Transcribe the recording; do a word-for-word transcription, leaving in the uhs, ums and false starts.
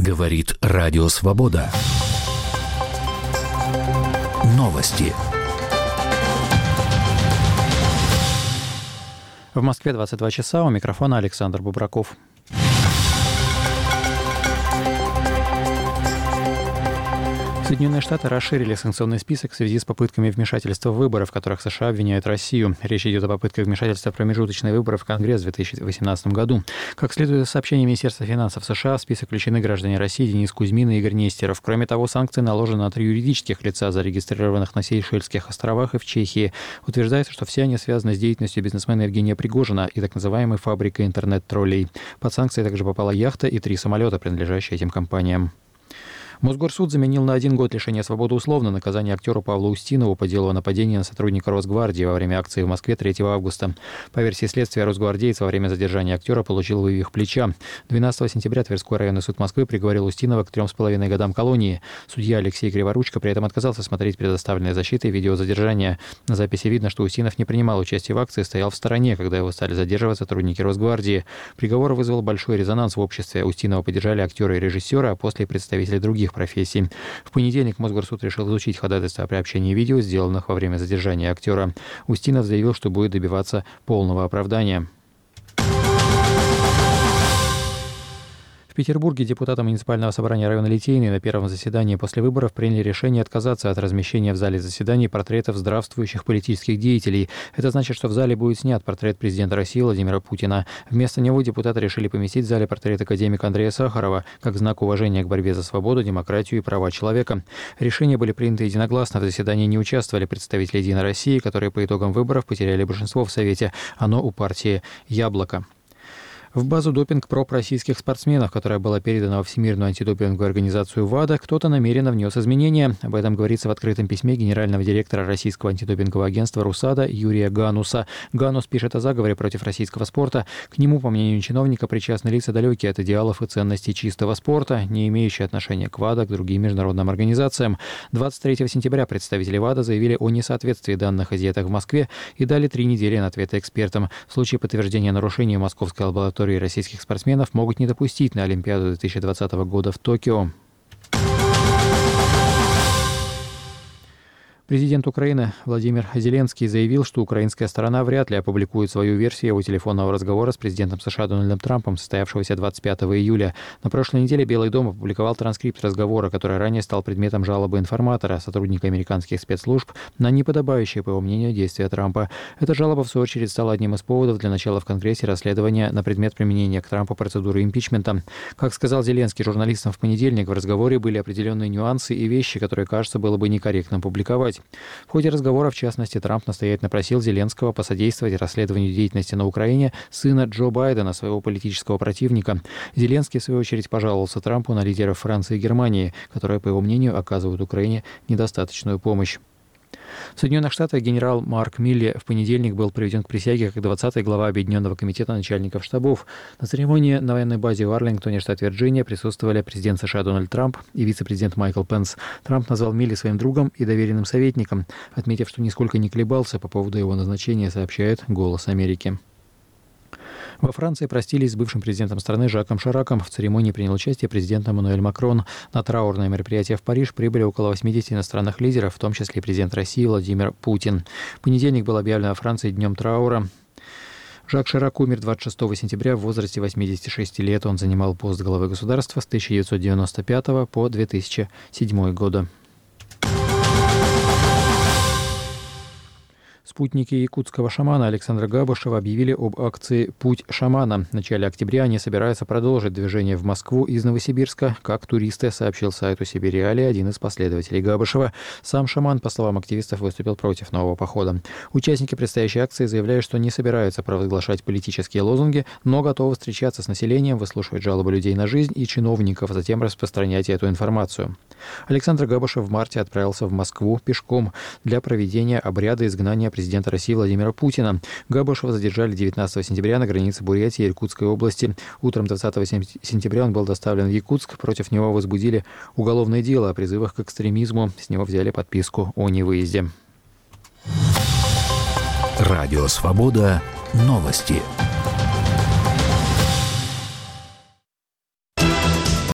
Говорит Радио Свобода. Новости. В Москве двадцать два часа. У микрофона Александр Бубраков. Соединенные Штаты расширили санкционный список в связи с попытками вмешательства в выборы, в которых США обвиняют Россию. Речь идет о попытках вмешательства в промежуточные выборы в Конгресс в две тысячи восемнадцатом году. Как следует из сообщения Министерства финансов США, в список включены граждане России Денис Кузьмин и Игорь Нестеров. Кроме того, санкции наложены на три юридических лица, зарегистрированных на Сейшельских островах и в Чехии. Утверждается, что все они связаны с деятельностью бизнесмена Евгения Пригожина и так называемой фабрикой интернет-троллей. Под санкции также попала яхта и три самолета, принадлежащие этим компаниям. Мосгорсуд заменил на один год лишения свободы условно наказание актеру Павлу Устинову по делу о нападении на сотрудника Росгвардии во время акции в Москве третьего августа. По версии следствия, росгвардеец во время задержания актера получил вывих плеча. двенадцатого сентября Тверской районный суд Москвы приговорил Устинова к трем с половиной годам колонии. Судья Алексей Криворучко при этом отказался смотреть предоставленные защитой видеозадержания. На записи видно, что Устинов не принимал участия в акции, стоял в стороне, когда его стали задерживать сотрудники Росгвардии. Приговор вызвал большой резонанс в обществе. Устинова поддержали актеры и режиссеры, а после и представители других профессий. В понедельник Мосгорсуд решил изучить ходатайство о приобщении видео, сделанных во время задержания актера. Устинов заявил, что будет добиваться полного оправдания. В Петербурге депутаты муниципального собрания района Литейный на первом заседании после выборов приняли решение отказаться от размещения в зале заседаний портретов здравствующих политических деятелей. Это значит, что в зале будет снят портрет президента России Владимира Путина. Вместо него депутаты решили поместить в зале портрет академика Андрея Сахарова как знак уважения к борьбе за свободу, демократию и права человека. Решения были приняты единогласно. В заседании не участвовали представители «Единой России», которые по итогам выборов потеряли большинство в Совете. Оно у партии «Яблоко». В базу допинг-проб российских спортсменов, которая была передана во Всемирную антидопинговую организацию ВАДА, кто-то намеренно внес изменения. Об этом говорится в открытом письме генерального директора Российского антидопингового агентства РУСАДА Юрия Гануса. Ганус пишет о заговоре против российского спорта. К нему, по мнению чиновника, причастны лица, далекие от идеалов и ценностей чистого спорта, не имеющие отношения к ВАДА, к другим международным организациям. двадцать третьего сентября представители ВАДА заявили о несоответствии данных изъятых в Москве и дали три недели на ответы экспертам. В случае подтверждения нарушений Московской лаборатории российских спортсменов могут не допустить на Олимпиаду две тысячи двадцатого года в Токио. Президент Украины Владимир Зеленский заявил, что украинская сторона вряд ли опубликует свою версию его телефонного разговора с президентом США Дональдом Трампом, состоявшегося двадцать пятого июля. На прошлой неделе Белый дом опубликовал транскрипт разговора, который ранее стал предметом жалобы информатора, сотрудника американских спецслужб, на неподобающее, по его мнению, действия Трампа. Эта жалоба, в свою очередь, стала одним из поводов для начала в Конгрессе расследования на предмет применения к Трампу процедуры импичмента. Как сказал Зеленский журналистам в понедельник, в разговоре были определенные нюансы и вещи, которые, кажется, было бы некорректно публиковать. В ходе разговора, в частности, Трамп настоятельно просил Зеленского посодействовать расследованию деятельности на Украине сына Джо Байдена, своего политического противника. Зеленский, в свою очередь, пожаловался Трампу на лидеров Франции и Германии, которые, по его мнению, оказывают Украине недостаточную помощь. В Соединенных Штатах генерал Марк Милли в понедельник был приведен к присяге как двадцатый глава Объединенного комитета начальников штабов. На церемонии на военной базе в Арлингтоне, штат Вирджиния, присутствовали президент США Дональд Трамп и вице-президент Майкл Пенс. Трамп назвал Милли своим другом и доверенным советником, отметив, что нисколько не колебался по поводу его назначения, сообщает «Голос Америки». Во Франции простились с бывшим президентом страны Жаком Шираком. В церемонии принял участие президент Эммануэль Макрон. На траурное мероприятие в Париж прибыли около восьмидесяти иностранных лидеров, в том числе президент России Владимир Путин. В понедельник был объявлен во Франции днем траура. Жак Ширак умер двадцать шестого сентября в возрасте восьмидесяти шести лет. Он занимал пост главы государства с тысяча девятьсот девяносто пятого по две тысячи седьмой годы. Спутники якутского шамана Александра Габышева объявили об акции «Путь шамана». В начале октября они собираются продолжить движение в Москву из Новосибирска, как туристы, сообщил сайту Сибириалия один из последователей Габышева. Сам шаман, по словам активистов, выступил против нового похода. Участники предстоящей акции заявляют, что не собираются провозглашать политические лозунги, но готовы встречаться с населением, выслушивать жалобы людей на жизнь и чиновников, а затем распространять эту информацию. Александр Габышев в марте отправился в Москву пешком для проведения обряда изгнания президента России Владимира Путина. Габышева задержали девятнадцатого сентября на границе Бурятии и Иркутской области. Утром двадцатого сентября он был доставлен в Якутск. Против него возбудили уголовное дело о призывах к экстремизму. С него взяли подписку о невыезде. Радио «Свобода». Новости.